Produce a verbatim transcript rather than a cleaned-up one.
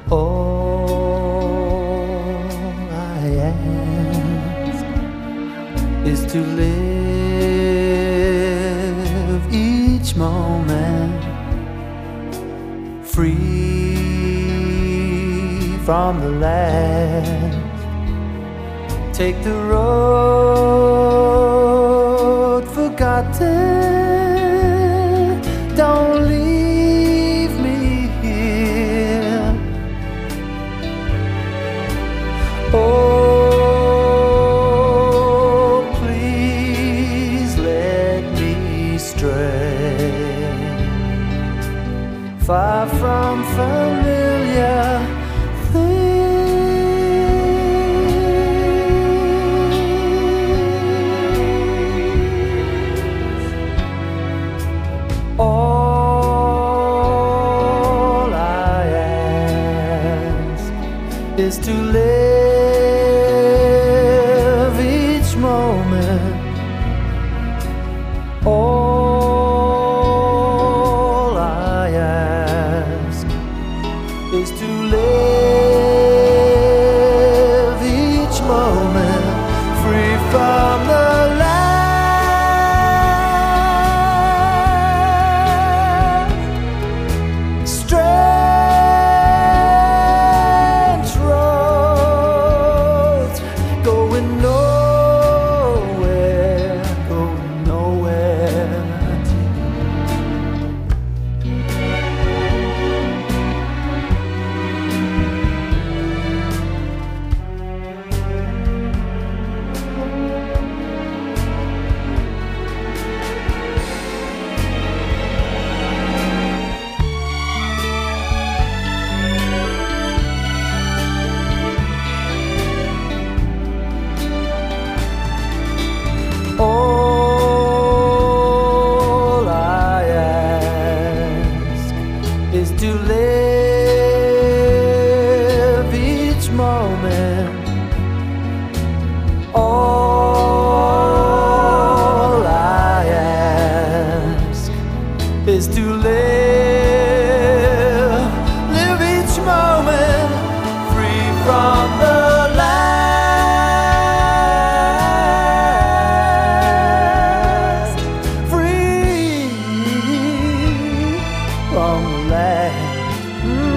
All I ask is to live each moment free from the last. Take the road forgotten. Don't leave me here. Oh, please let me stray far from familiar things. All I ask is to live each moment. All I ask is to live each moment free from the last. Strange roads going nowhere, going nowhere. All I ask is to live each moment. All I ask is to live, live each moment free from the last, free from the last. Mm.